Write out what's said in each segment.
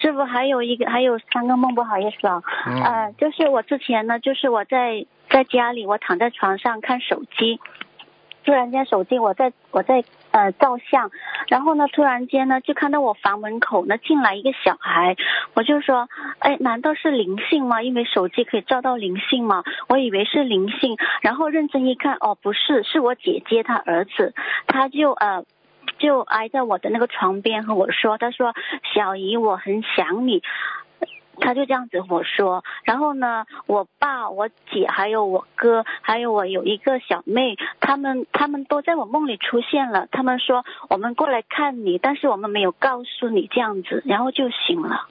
师傅还有3个梦，不好意思啊。就是我之前呢，就是我在家里，我躺在床上看手机，突然间手机我在照相，然后呢突然间呢就看到我房门口呢进来一个小孩，我就说难道是灵性吗？因为手机可以照到灵性吗？我以为是灵性，然后认真一看，不是，是我姐姐她儿子，他就挨在我的那个床边和我说，他说小姨我很想你，他就这样子和我说。然后呢，我爸、我姐还有我哥，还有我有一个小妹，他们都在我梦里出现了。他们说我们过来看你，但是我们没有告诉你这样子，然后就醒了。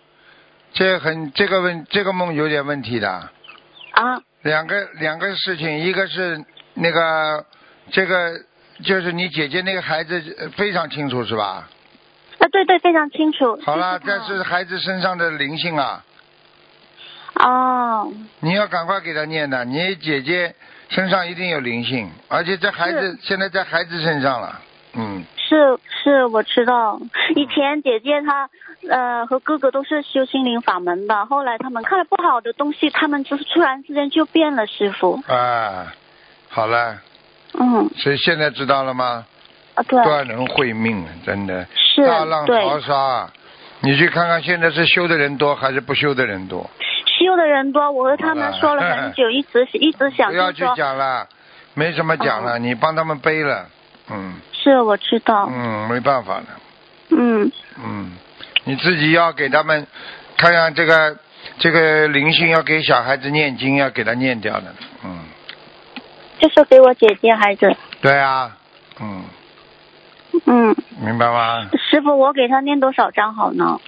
这个梦有点问题的。 啊。 两个事情，一个是那个这个就是你姐姐那个孩子非常清楚是吧？ 对，非常清楚。 好了，这是孩子身上的灵性啊。你要赶快给他念的，你姐姐身上一定有灵性，而且这孩子现在在孩子身上了。 是我知道，以前姐姐她和哥哥都是修心灵法门的，后来他们看了不好的东西，他们就是突然之间就变了，师傅。 好了。所以现在知道了吗？ 对。 断人慧命，真的。 是。 大浪淘沙，你去看看现在是修的人多还是不修的人多？ 修的人多，我和他们说了很久，一直想。 不要去讲了，没什么讲了，你帮他们背了。 是我知道。 没办法的。你自己要给他们看看这个灵性，要给小孩子念经，要给他念掉的。 就是给我姐姐孩子。 对啊。明白吗？ 师傅，我给他念多少章好呢？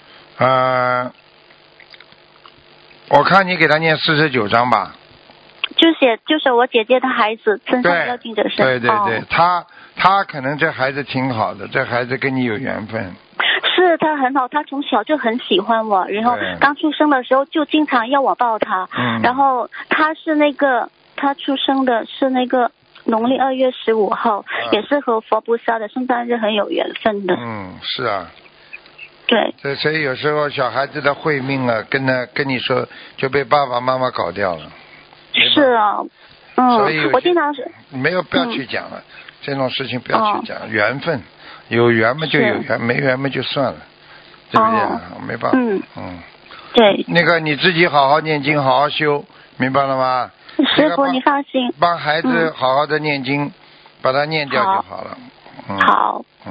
我看你给他念49章吧。 就是我姐姐的孩子身上要进者身。 对，他可能这孩子挺好的，这孩子跟你有缘分。 是他很好，他从小就很喜欢我，然后刚出生的时候就经常要我抱他。然后他出生的是那个农历2月15号，也是和佛菩萨的圣诞日很有缘分的。 是啊。 对。 所以有时候小孩子的慧命啊，跟你说就被爸爸妈妈搞掉了。 是啊。 所以我经常是不要去讲了，这种事情不要去讲，缘分有缘嘛就有缘，没缘嘛就算了，对不对？没办法。 对。 那个你自己好好念经，好好修，明白了吗？ 师傅，你放心。 帮孩子好好的念经，把它念掉就好了。 好。